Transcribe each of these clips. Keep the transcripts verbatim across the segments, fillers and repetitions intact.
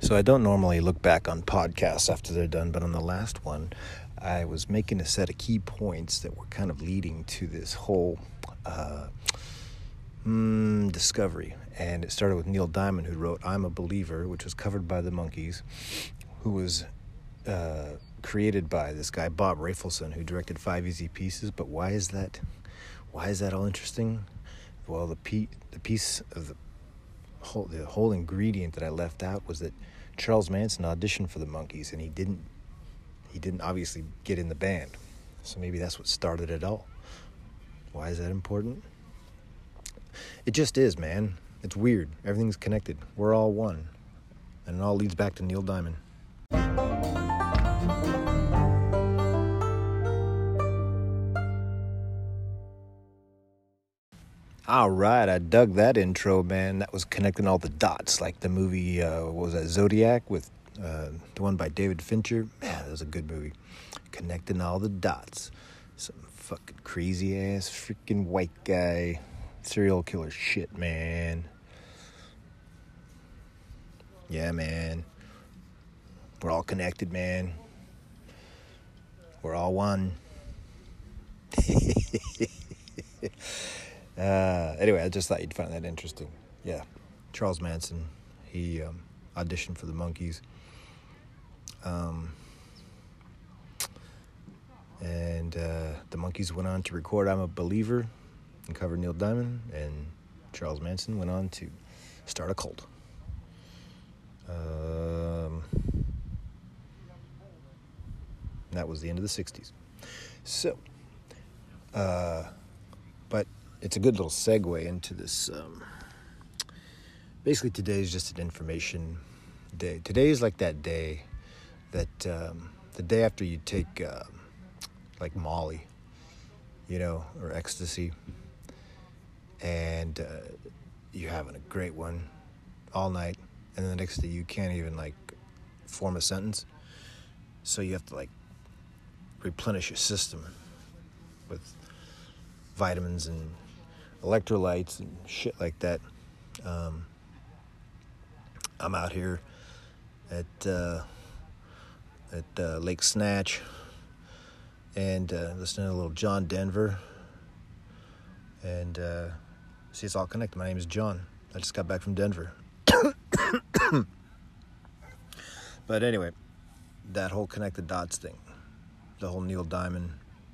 So I don't normally look back on podcasts after they're done, but on the last one, I was making a set of key points that were kind of leading to this whole uh, mm, discovery. And it started with Neil Diamond, who wrote I'm a Believer, which was covered by the Monkees, who was uh, created by this guy, Bob Rafelson, who directed Five Easy Pieces. But why is that? Why is that all interesting? Well, the, pe- the piece of the whole, the whole ingredient that I left out was that Charles Manson auditioned for the Monkees, and he didn't he didn't obviously get in the band. So maybe that's what started it all. Why is that important? It just is, man. It's weird. Everything's connected. We're all one. And it all leads back to Neil Diamond. All right, I dug that intro, man. That was connecting all the dots, like the movie, uh, what was that, Zodiac, with uh, the one by David Fincher. Man, that was a good movie. Connecting all the dots. Some fucking crazy-ass freaking white guy. Serial killer shit, man. Yeah, man. We're all connected, man. We're all one. Uh, anyway, I just thought you'd find that interesting. Yeah, Charles Manson, he um, auditioned for the Monkees. Um, and uh, the Monkees went on to record I'm a Believer and cover Neil Diamond, and Charles Manson went on to start a cult. Um, that was the end of the sixties. So, uh, but it's a good little segue into this. Um, basically, today is just an information day. Today is like that day that um, the day after you take uh, like Molly, you know, or ecstasy, and uh, you're having a great one all night, and then the next day you can't even like form a sentence, so you have to like replenish your system with vitamins and electrolytes and shit like that. Um, I'm out here at uh, at uh, Lake Snatch and uh, listening to a little John Denver. And uh, see, it's all connected. My name is John. I just got back from Denver. But anyway, that whole connected dots thing, the whole Neil Diamond,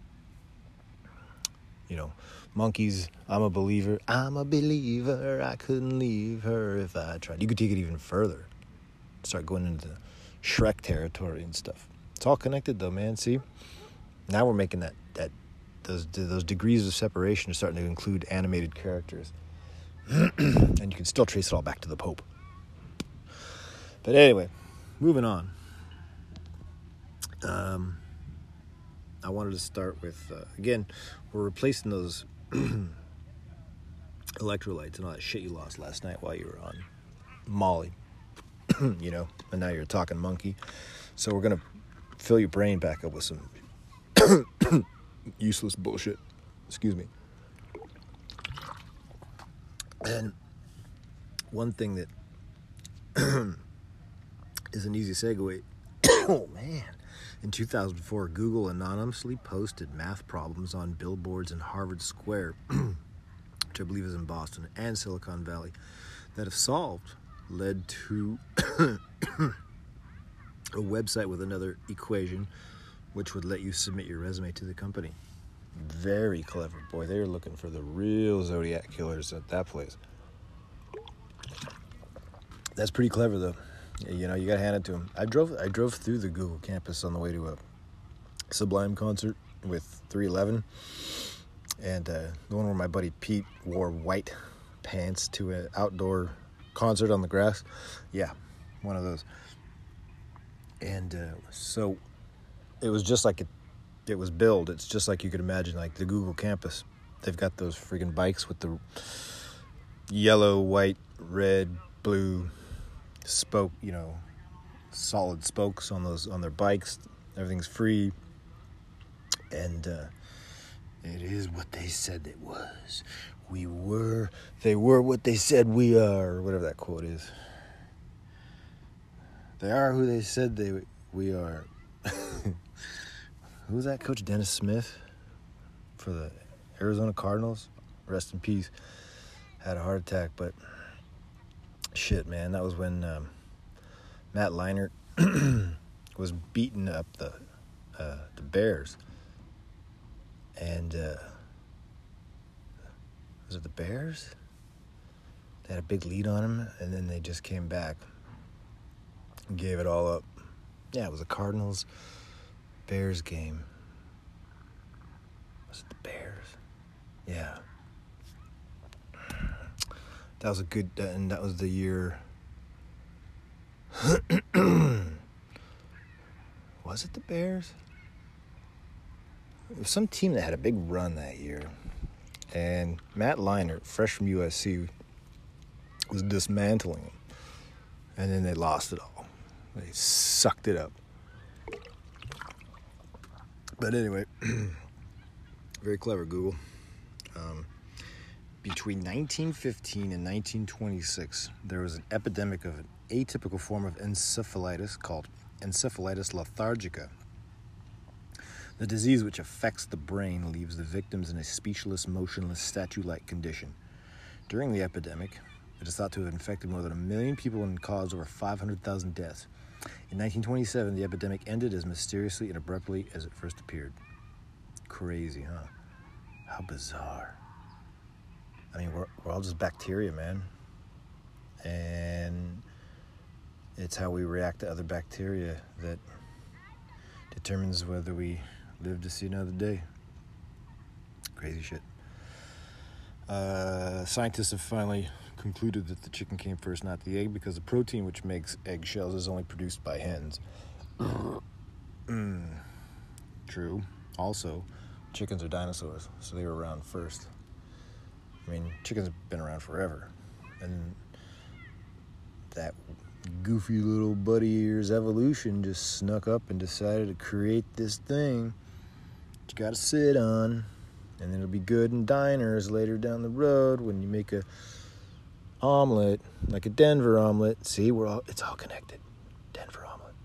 you know, Monkees, I'm a Believer. I'm a believer. I couldn't leave her if I tried. You could take it even further. Start going into Shrek territory and stuff. It's all connected though, man. See? Now we're making that, that those those degrees of separation are starting to include animated characters. And you can still trace it all back to the Pope. But anyway, moving on. Um, I wanted to start with, uh, again, we're replacing those electrolytes and all that shit you lost last night while you were on Molly, you know, and now you're talking monkey. So we're going to fill your brain back up with some useless bullshit. Excuse me. And one thing that is an easy segue. Oh, man. In two thousand four, Google anonymously posted math problems on billboards in Harvard Square, which I believe is in Boston, and Silicon Valley, that if solved, led to a website with another equation, which would let you submit your resume to the company. Very clever. Boy, they were looking for the real Zodiac killers at that place. That's pretty clever, though. You know, you gotta hand it to them. I drove I drove through the Google campus on the way to a Sublime concert with three eleven, and uh, the one where my buddy Pete wore white pants to an outdoor concert on the grass. Yeah, one of those. And uh, so it was just like it, it was billed. It's just like you could imagine, like the Google campus. They've got those friggin' bikes with the yellow, white, red, blue spoke, you know, solid spokes on those on their bikes. Everything's free, and uh, it is what they said it was. We were, they were what they said we are, or whatever that quote is. They are who they said they we are. Who was that coach? Dennis Smith for the Arizona Cardinals. Rest in peace. Had a heart attack, but shit, man, that was when um, Matt Leinart was beating up the uh, the Bears, and uh, was it the Bears? They had a big lead on him, and then they just came back and gave it all up. Yeah, it was a Cardinals Bears game. Was it the Bears? Yeah. That was a good, uh, and that was the year. Was it the Bears? It was some team that had a big run that year. And Matt Leinart, fresh from U S C, was dismantling them. And then they lost it all. They sucked it up. But anyway, very clever, Google. Um, between nineteen fifteen and nineteen twenty-six, there was an epidemic of an atypical form of encephalitis called encephalitis lethargica. The disease, which affects the brain, leaves the victims in a speechless, motionless, statue-like condition. During the epidemic, it is thought to have infected more than a million people and caused over five hundred thousand deaths. In nineteen twenty-seven, the epidemic ended as mysteriously and abruptly as it first appeared. Crazy, huh? How bizarre. I mean, we're, we're all just bacteria, man. And it's how we react to other bacteria that determines whether we live to see another day. Crazy shit. Uh, scientists have finally concluded that the chicken came first, not the egg, because the protein which makes eggshells is only produced by hens. mm. True. Also, chickens are dinosaurs, so they were around first. I mean, chickens have been around forever. And that goofy little buddy ears evolution just snuck up and decided to create this thing that you gotta sit on, and it'll be good in diners later down the road when you make a omelet, like a Denver omelet. See, we're all, it's all connected. Denver omelet.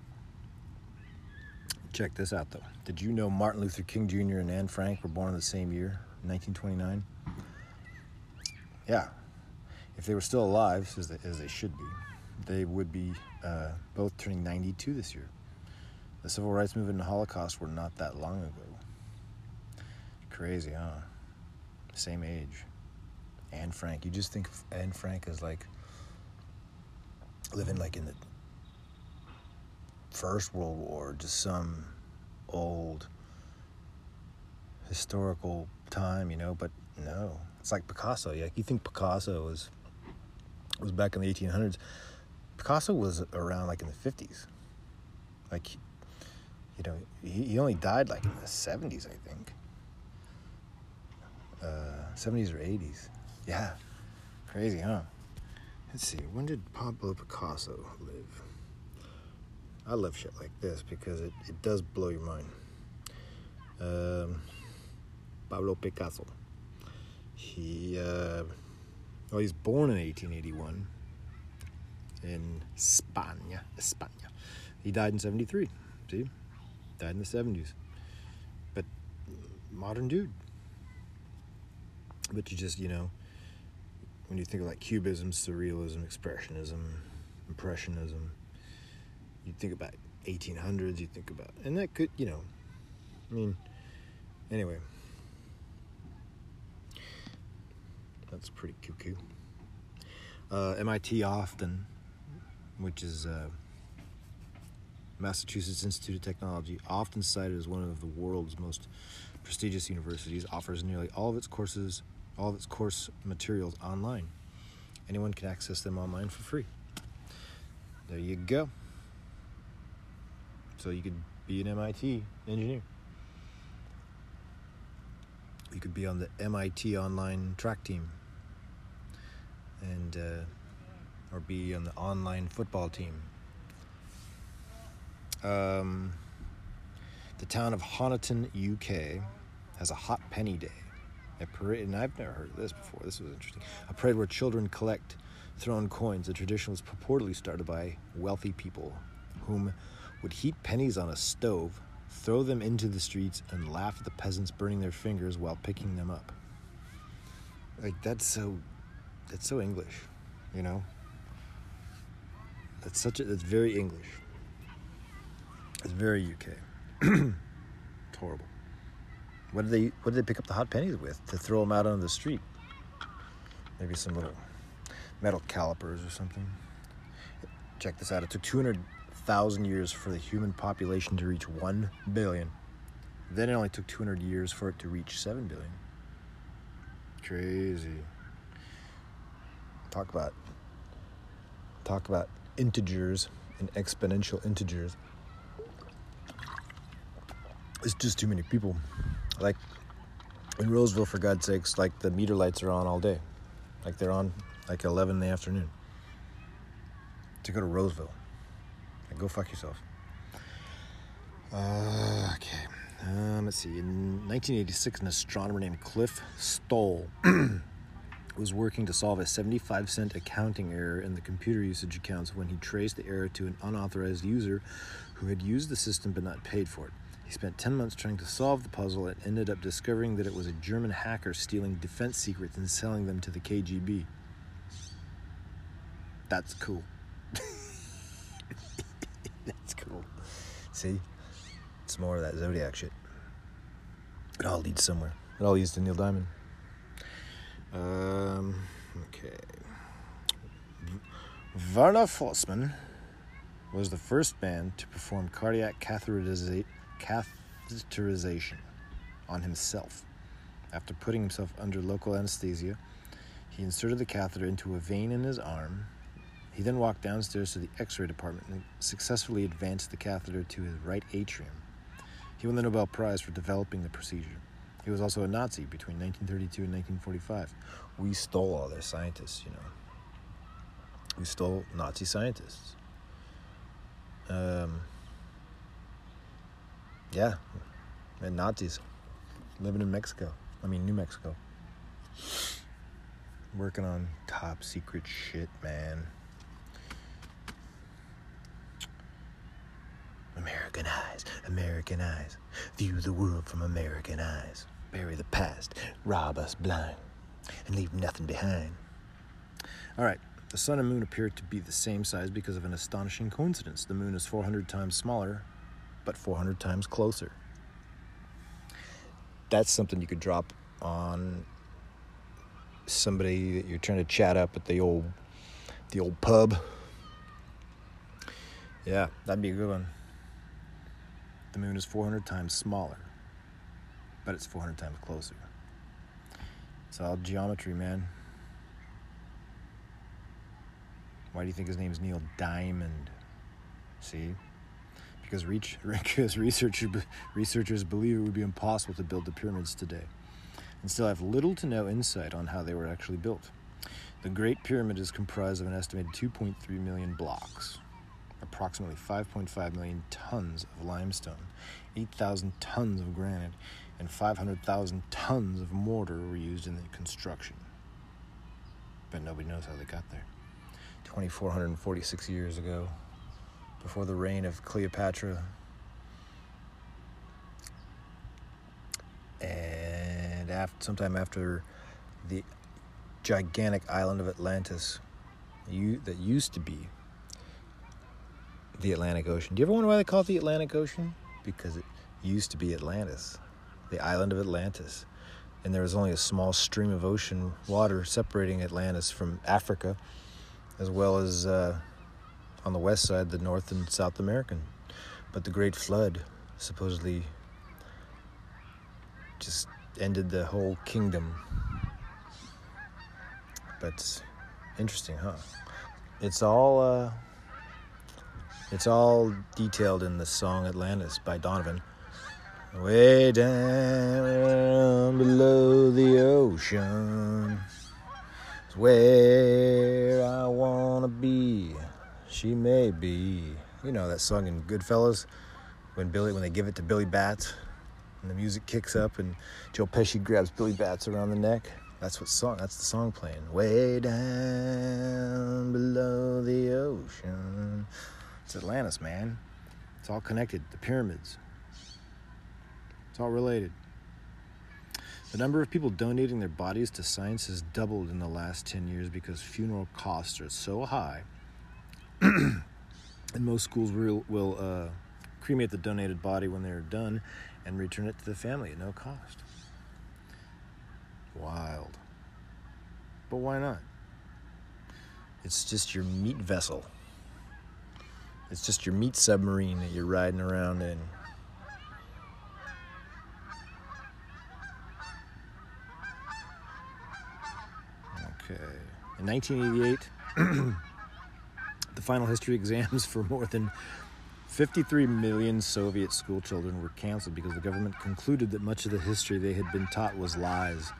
Check this out, though. Did you know Martin Luther King Junior and Anne Frank were born in the same year, nineteen twenty-nine? Yeah. If they were still alive, as they, as they should be, they would be uh, both turning ninety-two this year. The civil rights movement and the Holocaust were not that long ago. Crazy, huh? Same age. Anne Frank. You just think of Anne Frank as like living like in the First World War, just some old historical time, you know, but no. It's like Picasso. Yeah, you think Picasso was was back in the eighteen hundreds. Picasso was around like in the fifties. Like, you know, he, he only died like in the seventies, I think. Uh, seventies or eighties. Yeah, crazy, huh? Let's see, when did Pablo Picasso live? I love shit like this because it, it does blow your mind. Um, Pablo Picasso. He, uh, well, he's born in eighteen eighty-one in España, España. He died in seventy-three, see? Died in the seventies. But modern dude. But you just, you know, when you think of like Cubism, Surrealism, Expressionism, Impressionism, you think about eighteen hundreds, you think about, and that could, you know, I mean, anyway. That's pretty cuckoo. Uh, M I T Austin, which is uh, Massachusetts Institute of Technology, often cited as one of the world's most prestigious universities, offers nearly all of its courses, all of its course materials online. Anyone can access them online for free. There you go. So you could be an M I T engineer. You could be on the M I T online track team. And, uh, or be on the online football team. Um, the town of Honiton, U K, has a hot penny day A parade, and I've never heard of this before. This was interesting. A parade where children collect thrown coins. The tradition was purportedly started by wealthy people whom would heat pennies on a stove, throw them into the streets, and laugh at the peasants burning their fingers while picking them up. Like, that's so, that's so English, you know? That's such a, that's very English. It's very U K. It's horrible. What did they, what did they pick up the hot pennies with to throw them out on the street? Maybe some little metal calipers or something. Check this out. It took two hundred thousand years for the human population to reach one billion. Then it only took two hundred years for it to reach seven billion. Crazy. Talk about talk about integers and exponential integers. It's just too many people. Like in Roseville, for God's sakes, like the meter lights are on all day. Like they're on like eleven in the afternoon. To go to Roseville. Like, go fuck yourself. Uh, okay. Um, let's see. In nineteen eighty-six, an astronomer named Cliff Stoll was working to solve a seventy-five cent accounting error in the computer usage accounts when he traced the error to an unauthorized user who had used the system but not paid for it. He spent ten months trying to solve the puzzle and ended up discovering that it was a German hacker stealing defense secrets and selling them to the K G B. That's cool. That's cool. See? It's more of that Zodiac shit. It all leads somewhere. It all leads to Neil Diamond. Um, okay. Werner Fossmann was the first man to perform cardiac catheteriza- catheterization on himself. After putting himself under local anesthesia, he inserted the catheter into a vein in his arm. He then walked downstairs to the X-ray department and successfully advanced the catheter to his right atrium. He won the Nobel Prize for developing the procedure. He was also a Nazi between nineteen thirty-two and nineteen forty-five. We stole all their scientists, you know. We stole Nazi scientists. Um, yeah, and Nazis living in Mexico. I mean, New Mexico. Working on top secret shit, man. American eyes, American eyes. View the world from American eyes. Bury the past, rob us blind, and leave nothing behind. All right, the sun and moon appear to be the same size because of an astonishing coincidence. The moon is four hundred times smaller, but four hundred times closer. That's something you could drop on somebody that you're trying to chat up at the old, the old pub. Yeah, that'd be a good one. The moon is four hundred times smaller, but it's four hundred times closer. It's all geometry, man. Why do you think his name is Neil Diamond? See? Because, reach, because researchers, researchers believe it would be impossible to build the pyramids today, and still have little to no insight on how they were actually built. The Great Pyramid is comprised of an estimated two point three million blocks. Approximately five point five million tons of limestone, eight thousand tons of granite, and five hundred thousand tons of mortar were used in the construction. But nobody knows how they got there. two thousand four hundred forty-six years ago, before the reign of Cleopatra, and after, sometime after the gigantic island of Atlantis you, that used to be the Atlantic Ocean. Do you ever wonder why they call it the Atlantic Ocean? Because it used to be Atlantis, the island of Atlantis. And there was only a small stream of ocean water separating Atlantis from Africa, as well as uh, on the west side, the North and South American. But the Great Flood supposedly just ended the whole kingdom. But it's interesting, huh? It's all... Uh, It's all detailed in the song Atlantis by Donovan. Way down below the ocean is where I wanna be. She may be. You know that song in Goodfellas when Billy when they give it to Billy Bats. And the music kicks up and Joe Pesci grabs Billy Bats around the neck. That's what song. That's the song playing. Way down below the ocean. It's Atlantis, man. It's all connected. The pyramids. It's all related. The number of people donating their bodies to science has doubled in the last ten years because funeral costs are so high. And most schools will, will uh, cremate the donated body when they're done and return it to the family at no cost. Wild. But why not? It's just your meat vessel. It's just your meat submarine that you're riding around in. Okay. In nineteen eighty-eight, the final history exams for more than fifty-three million Soviet school children were canceled because the government concluded that much of the history they had been taught was lies.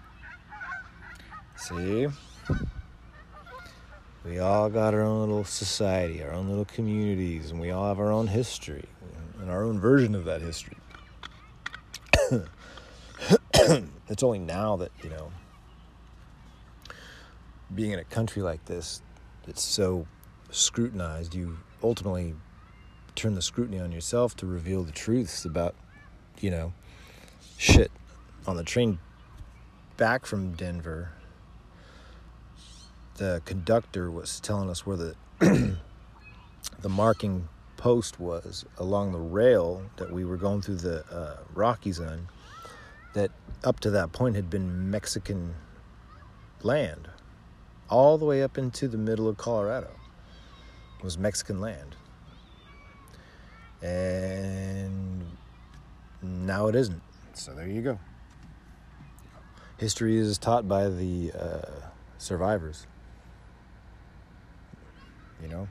See? We all got our own little society, our own little communities, and we all have our own history and our own version of that history. It's only now that, you know, being in a country like this that's so scrutinized, you ultimately turn the scrutiny on yourself to reveal the truths about, you know, shit. On the train back from Denver, the conductor was telling us where the the marking post was along the rail that we were going through the uh, Rockies on, that up to that point had been Mexican land. All the way up into the middle of Colorado was Mexican land. And now it isn't. So there you go. History is taught by the uh, survivors. You know?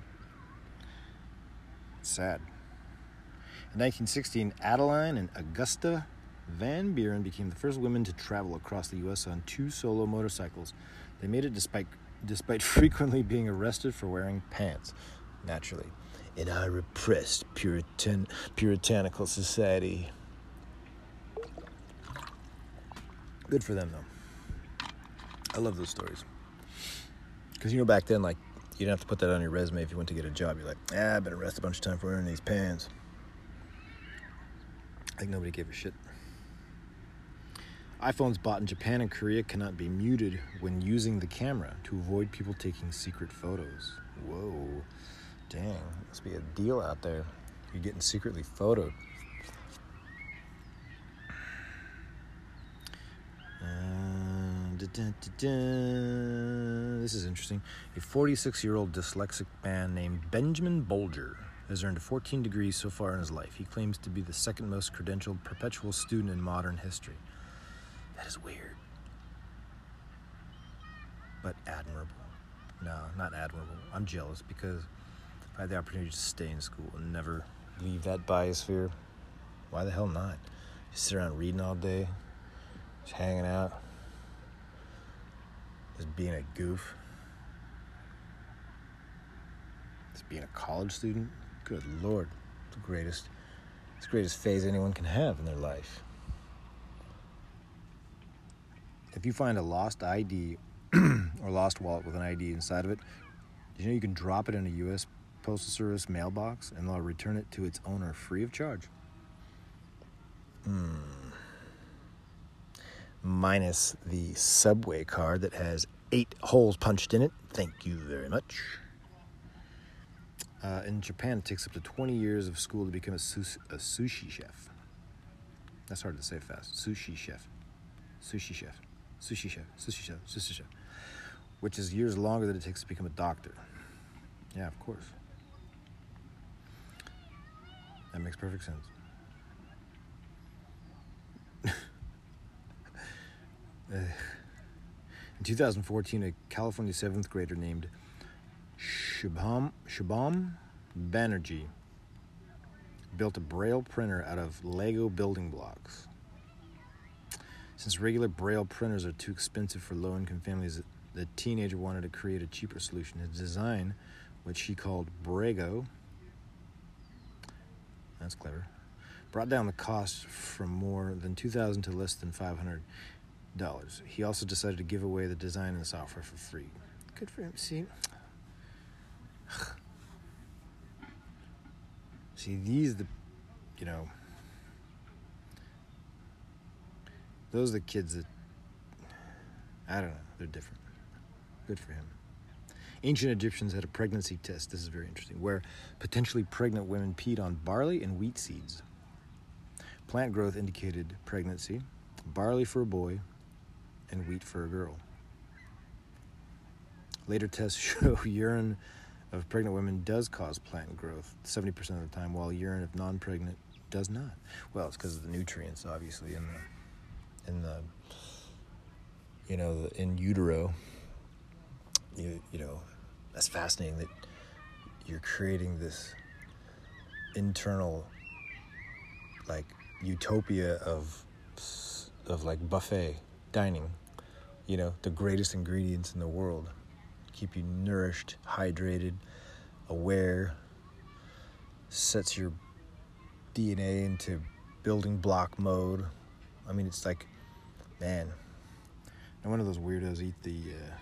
It's sad. In nineteen sixteen, Adeline and Augusta Van Buren became the first women to travel across the U S on two solo motorcycles. They made it despite despite frequently being arrested for wearing pants, naturally. In our repressed Puritan, puritanical society. Good for them, though. I love those stories. Because, you know, back then, like, you didn't have to put that on your resume if you went to get a job. You're like, ah, I've been arrested a bunch of times for wearing these pants. I think nobody gave a shit. iPhones bought in Japan and Korea cannot be muted when using the camera to avoid people taking secret photos. Whoa. Dang, must be a deal out there. You're getting secretly photoed. Uh, da, da, da, da. This is interesting. A forty-six-year-old dyslexic man named Benjamin Bolger has earned fourteen degrees so far in his life. He claims to be the second most credentialed perpetual student in modern history. That is weird. But admirable. No, not admirable. I'm jealous because if I had the opportunity to stay in school and never leave that biosphere, why the hell not? Just sit around reading all day, just hanging out, just being a goof. Just being a college student. Good Lord. It's the greatest, it's the greatest phase anyone can have in their life. If you find a lost I D or lost wallet with an I D inside of it, did you know you can drop it in a U S Postal Service mailbox and they'll return it to its owner free of charge? Hmm. Minus the subway card that has eight holes punched in it. Thank you very much. Uh, in Japan, it takes up to twenty years of school to become a, sus- a sushi chef. That's hard to say fast. Sushi chef. Sushi chef. Sushi chef. Sushi chef. Sushi chef. Which is years longer than it takes to become a doctor. Yeah, of course. That makes perfect sense. uh, in two thousand fourteen, a California seventh grader named Shubham, Shubham Banerjee built a Braille printer out of Lego building blocks. Since regular Braille printers are too expensive for low-income families, the teenager wanted to create a cheaper solution. His design, which he called Brago, that's clever, brought down the cost from more than two thousand dollars to less than five hundred dollars. He also decided to give away the design and the software for free. Good for him. See, see, these the, you know, those are the kids that, I don't know, they're different. Good for him. Ancient Egyptians had a pregnancy test, this is very interesting, where potentially pregnant women peed on barley and wheat seeds. Plant growth indicated pregnancy, barley for a boy, and wheat for a girl. Later tests show urine of pregnant women does cause plant growth seventy percent of the time, while urine of non-pregnant does not. Well, it's because of the nutrients, obviously, in the, in the, you know, the, in utero. You, you know, that's fascinating that you're creating this internal, like, utopia of, of like buffet dining. You know, the greatest ingredients in the world keep you nourished, hydrated, aware, sets your D N A into building block mode. I mean, it's like, man, no one of those weirdos eat the uh,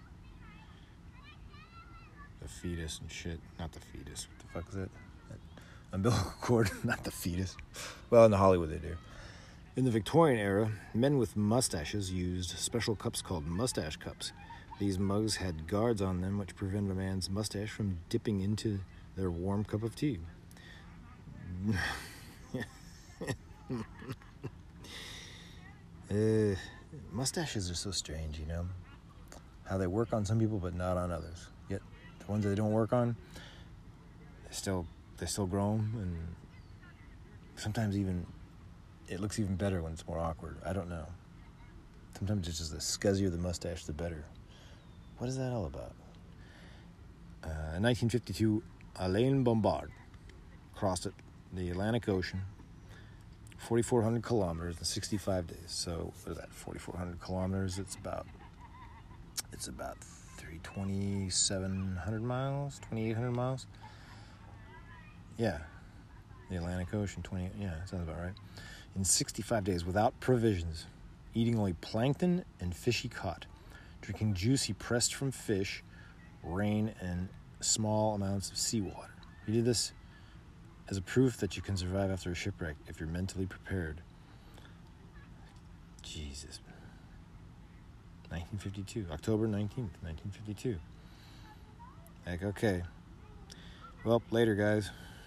the fetus and shit. Not the fetus. What the fuck is that? that umbilical cord, not the fetus. Well, in the Hollywood they do. In the Victorian era, men with mustaches used special cups called mustache cups. These mugs had guards on them which prevented a man's mustache from dipping into their warm cup of tea. uh, mustaches are so strange, you know? How they work on some people but not on others. Yet the ones that they don't work on, they still they still grow them, and sometimes even it looks even better when it's more awkward. I don't know. Sometimes it's just the scuzzier the mustache, the better. What is that all about? Uh, in nineteen fifty-two, Alain Bombard crossed it, the Atlantic Ocean, forty-four hundred kilometers in sixty-five days. So what is that? forty-four hundred kilometers. It's about it's about twenty-seven hundred miles, twenty-eight hundred miles. Yeah, the Atlantic Ocean, twenty. Yeah, sounds about right. In sixty-five days, without provisions, eating only plankton and fish he caught, drinking juice he pressed from fish, rain, and small amounts of seawater. He did this as a proof that you can survive after a shipwreck if you're mentally prepared. Jesus. nineteen fifty-two, October nineteenth, nineteen fifty-two. Like, okay. Well, later, guys.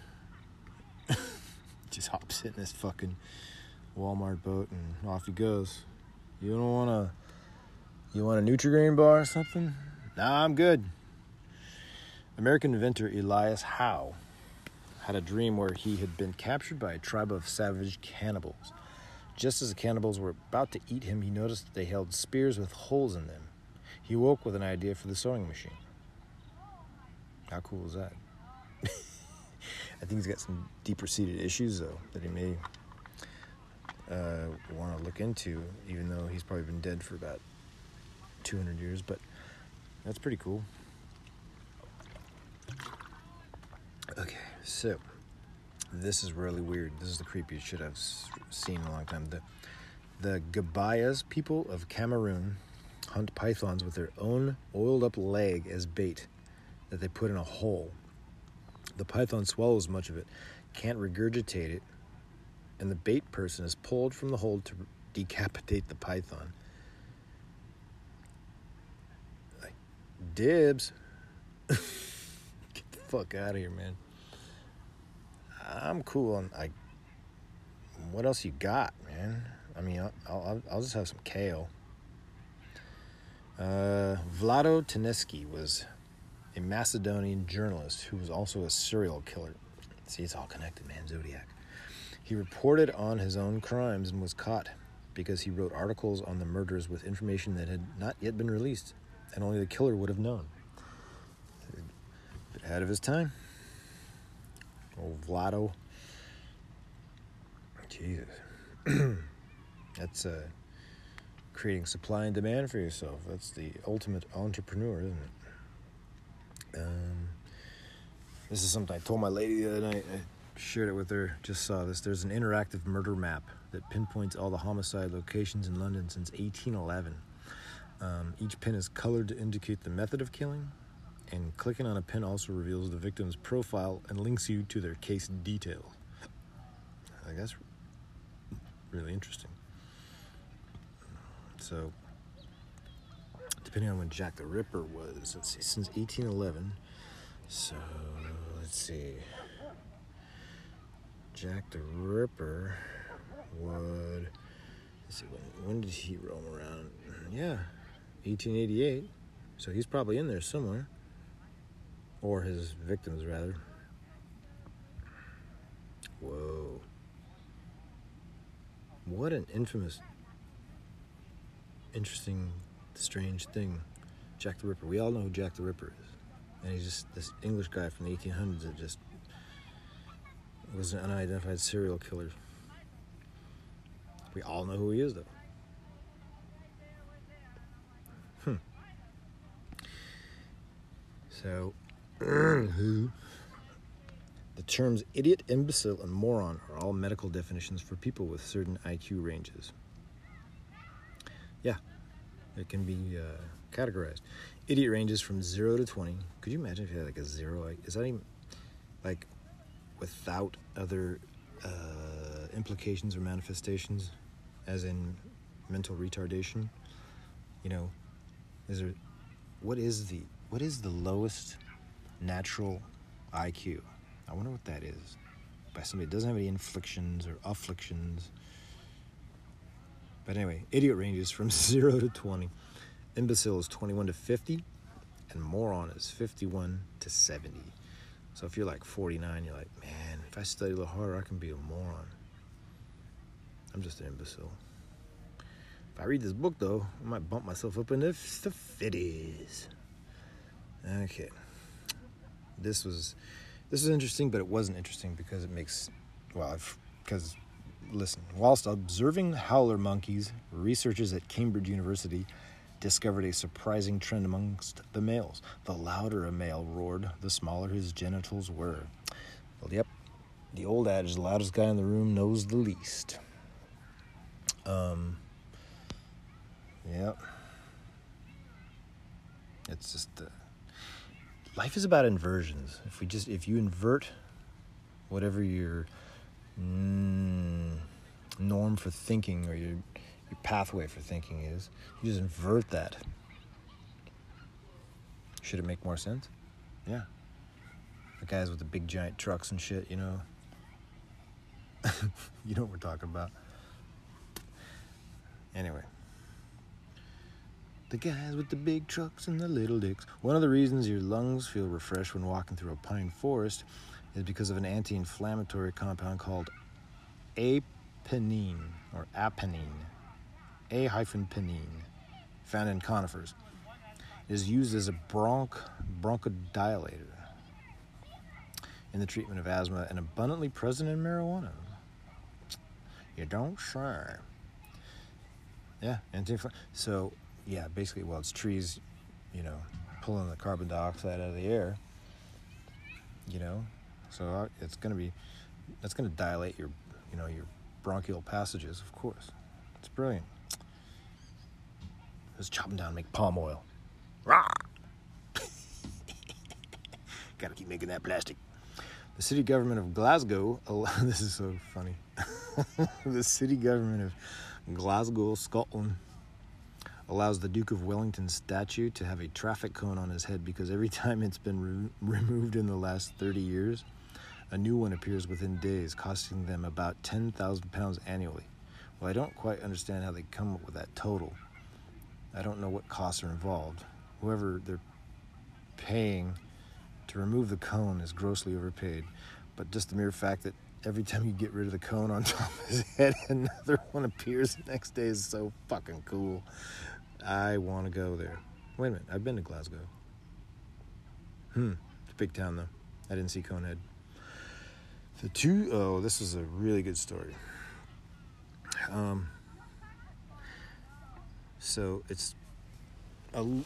Just hops in this fucking Walmart boat and off he goes. You don't want to, you want a Nutri-Grain bar or something? Nah, I'm good. American inventor Elias Howe had a dream where he had been captured by a tribe of savage cannibals. Just as the cannibals were about to eat him, he noticed that they held spears with holes in them. He woke with an idea for the sewing machine. How cool is that? I think he's got some deeper-seated issues, though, that he may uh, want to look into, even though he's probably been dead for about two hundred years, but that's pretty cool. Okay, so this is really weird. This is the creepiest shit I've seen in a long time. The, the Gabayas people of Cameroon hunt pythons with their own oiled-up leg as bait that they put in a hole. The python swallows much of it, can't regurgitate it, and the bait person is pulled from the hole to decapitate the python. Like, dibs. Get the fuck out of here, man. I'm cool on, I, what else you got, man? I mean, I'll, I'll, I'll just have some kale. Uh, Vlado Teneski was a Macedonian journalist who was also a serial killer. See, it's all connected, man. Zodiac. He reported on his own crimes and was caught because he wrote articles on the murders with information that had not yet been released, and only the killer would have known. A bit ahead of his time. Old Vlado. Jesus. That's uh, creating supply and demand for yourself. That's the ultimate entrepreneur, isn't it? Um, this is something I told my lady the other night. I shared it with her. Just saw this. There's an interactive murder map that pinpoints all the homicide locations in London since eighteen eleven. Um, each pin is colored to indicate the method of killing, and clicking on a pin also reveals the victim's profile and links you to their case details. I think that's really interesting. So, depending on when Jack the Ripper was, let's see, since eighteen eleven. So, let's see. Jack the Ripper would, let's see, when, when did he roam around? Yeah, eighteen eighty-eight. So he's probably in there somewhere. Or his victims, rather. Whoa. What an infamous, interesting, strange thing. Jack the Ripper. We all know who Jack the Ripper is. And he's just this English guy from the eighteen hundreds that just was an unidentified serial killer. We all know who he is, though. Hmm. So, who? The terms idiot, imbecile, and moron are all medical definitions for people with certain I Q ranges. Yeah, it can be uh, categorized. Idiot ranges from zero to twenty. Could you imagine if you had like a zero? Is that even, like, without other uh, implications or manifestations, as in mental retardation? You know, is there, what is the, what is the lowest natural I Q? I wonder what that is. By somebody that doesn't have any inflictions or afflictions. But anyway, idiot ranges from zero to twenty. Imbecile is twenty-one to fifty. And moron is fifty-one to seventy. So if you're like forty-nine, you're like, man, if I study a little harder, I can be a moron. I'm just an imbecile. If I read this book, though, I might bump myself up in the fifties. Okay. This was... This is interesting, but it wasn't interesting because it makes, well, I've, because, listen, whilst observing howler monkeys, researchers at Cambridge University discovered a surprising trend amongst the males. The louder a male roared, the smaller his genitals were. Well, yep, the old adage, the loudest guy in the room knows the least. Um, yep. It's just... Uh, Life is about inversions. If we just, if you invert whatever your mm, norm for thinking or your your pathway for thinking is, you just invert that. Should it make more sense? Yeah. The guys with the big giant trucks and shit, you know. You know what we're talking about. Anyway. The guys with the big trucks and the little dicks. One of the reasons your lungs feel refreshed when walking through a pine forest is because of an anti-inflammatory compound called apenine, or apenine, A-penine, found in conifers. It is used as a bronch bronchodilator in the treatment of asthma and abundantly present in marijuana. You don't say. Yeah, anti-inflammatory. So, yeah, basically, well, it's trees, you know, pulling the carbon dioxide out of the air, you know, so it's going to be, that's going to dilate your, you know, your bronchial passages, of course. It's brilliant. Let's chop them down and make palm oil. Rah! Gotta keep making that plastic. The city government of Glasgow, this is so funny. The city government of Glasgow, Scotland, allows the Duke of Wellington's statue to have a traffic cone on his head because every time it's been re- removed in the last thirty years, a new one appears within days, costing them about ten thousand pounds annually. Well, I don't quite understand how they come up with that total. I don't know what costs are involved. Whoever they're paying to remove the cone is grossly overpaid. But just the mere fact that every time you get rid of the cone on top of his head, another one appears the next day is so fucking cool. I want to go there. Wait a minute, I've been to Glasgow. Hmm, it's a big town though. I didn't see Conehead. The two, oh, this is a really good story. Um, so it's a l-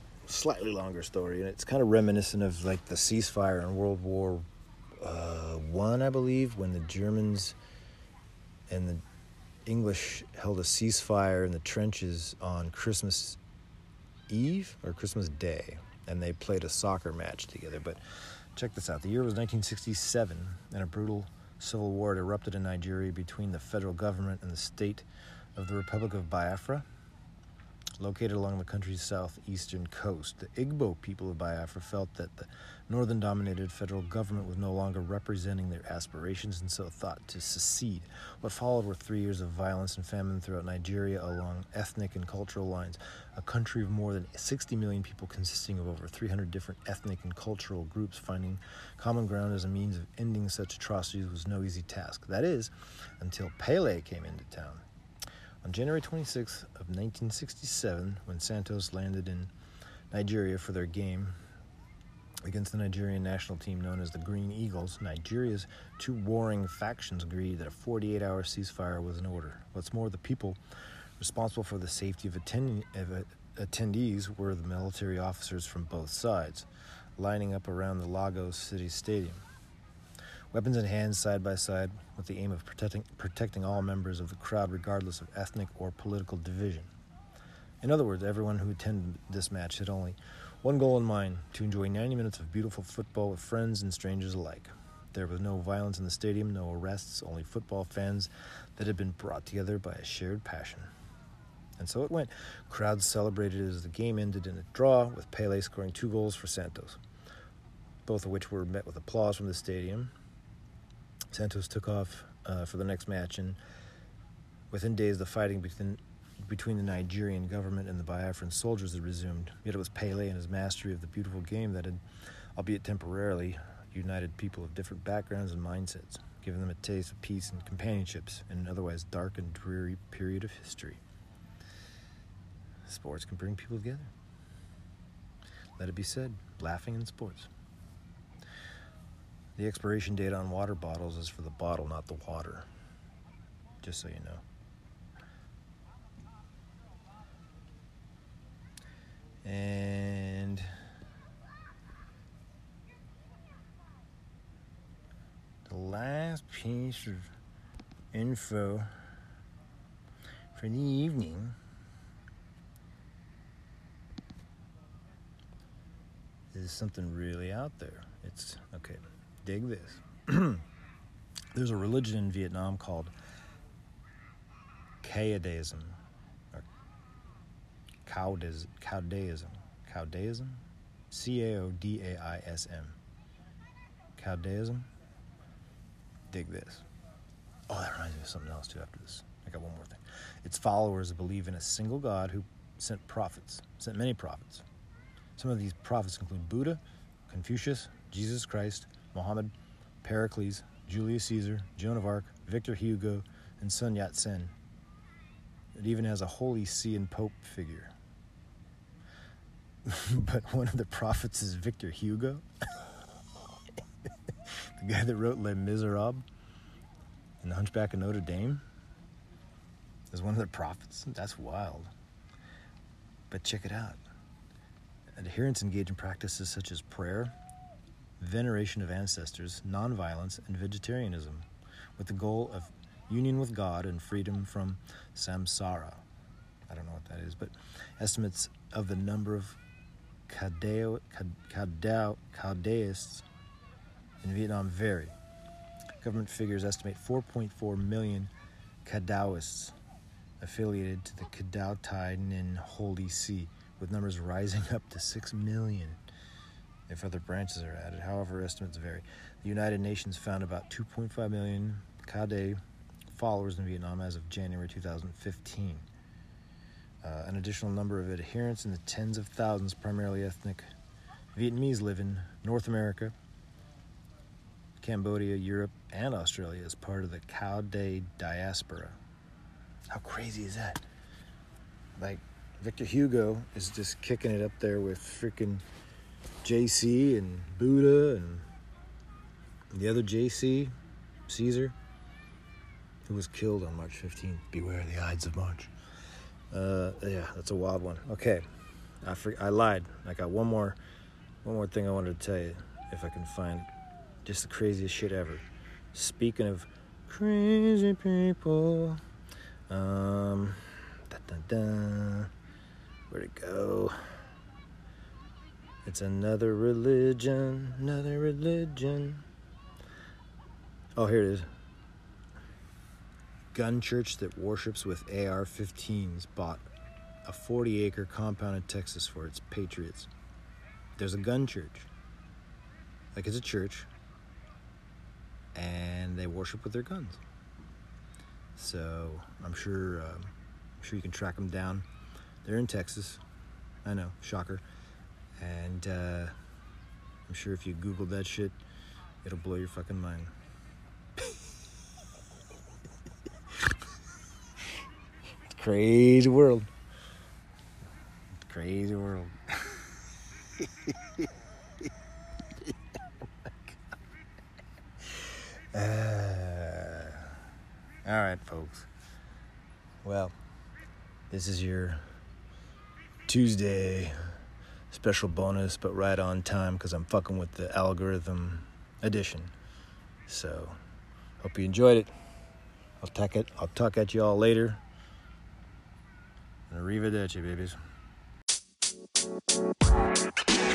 slightly longer story, and it's kind of reminiscent of like the ceasefire in World War uh, one, I believe, when the Germans and the English held a ceasefire in the trenches on Christmas Eve or Christmas Day, and they played a soccer match together. But check this out. The year was nineteen sixty-seven, and a brutal civil war had erupted in Nigeria between the federal government and the state of the Republic of Biafra, located along the country's southeastern coast. The Igbo people of Biafra felt that the northern-dominated federal government was no longer representing their aspirations and so thought to secede. What followed were three years of violence and famine throughout Nigeria along ethnic and cultural lines. A country of more than sixty million people consisting of over three hundred different ethnic and cultural groups finding common ground as a means of ending such atrocities was no easy task. That is, until Pele came into town. On January twenty-sixth of nineteen sixty-seven, when Santos landed in Nigeria for their game against the Nigerian national team known as the Green Eagles, Nigeria's two warring factions agreed that a forty-eight hour ceasefire was in order. What's more, the people responsible for the safety of, attend- of attendees were the military officers from both sides, lining up around the Lagos City Stadium, weapons in hand, side by side, with the aim of protecting protecting all members of the crowd regardless of ethnic or political division. In other words, everyone who attended this match had only one goal in mind: to enjoy ninety minutes of beautiful football with friends and strangers alike. There was no violence in the stadium, no arrests, only football fans that had been brought together by a shared passion. And so it went. Crowds celebrated as the game ended in a draw, with Pele scoring two goals for Santos, both of which were met with applause from the stadium. Santos took off uh, for the next match, and within days the fighting between, between the Nigerian government and the Biafran soldiers had resumed. Yet it was Pele and his mastery of the beautiful game that had, albeit temporarily, united people of different backgrounds and mindsets, giving them a taste of peace and companionships in an otherwise dark and dreary period of history. Sports can bring people together. Let it be said, laughing in sports. The expiration date on water bottles is for the bottle, not the water. Just so you know. And the last piece of info for the evening is something really out there. It's, okay, dig this. There's a religion in Vietnam called Caodaism, or Caodaism, Caodaism, Caodaism, C A O D A I S M. Caodaism. Dig this. Oh, that reminds me of something else too after this. I got one more thing. Its followers believe in a single God who sent prophets, sent many prophets. Some of these prophets include Buddha, Confucius, Jesus Christ, Muhammad, Pericles, Julius Caesar, Joan of Arc, Victor Hugo, and Sun Yat-sen. It even has a Holy See and Pope figure. But one of the prophets is Victor Hugo, the guy that wrote Les Miserables and The Hunchback of Notre Dame, is one of the prophets. That's wild. But check it out. Adherents engage in practices such as prayer, veneration of ancestors, nonviolence, and vegetarianism, with the goal of union with God and freedom from samsara. I don't know what that is, but estimates of the number of Caodao, Caodao, Caodaists in Vietnam vary. Government figures estimate four point four million Caodaoists affiliated to the Cao Dai Nin Holy See, with numbers rising up to six million if other branches are added. However, estimates vary. The United Nations found about two point five million Cao Dai followers in Vietnam as of January two thousand fifteen. Uh, an additional number of adherents in the tens of thousands, primarily ethnic Vietnamese, live in North America, Cambodia, Europe, and Australia as part of the Cao Dai diaspora. How crazy is that? Like, Victor Hugo is just kicking it up there with freaking J C and Buddha and the other J C, Caesar, who was killed on March fifteenth. Beware the Ides of March. Uh, yeah, that's a wild one. Okay, I for, I lied. I got one more, one more thing I wanted to tell you, if I can find it. Just the craziest shit ever. Speaking of crazy people, um, da, da, da, where'd it go? It's another religion, another religion. Oh, here it is. Gun church that worships with A R fifteens bought a forty acre compound in Texas for its patriots. There's a gun church. Like, it's a church. And they worship with their guns. So I'm sure, um, I'm sure you can track them down. They're in Texas. I know, shocker. And uh, I'm sure if you Google that shit, it'll blow your fucking mind. Crazy world. Crazy world. uh, all right, folks. Well, this is your Tuesday special bonus, but right on time because I'm fucking with the algorithm edition. So, hope you enjoyed it. I'll talk it. I'll talk at you all later. Arrivederci, babies.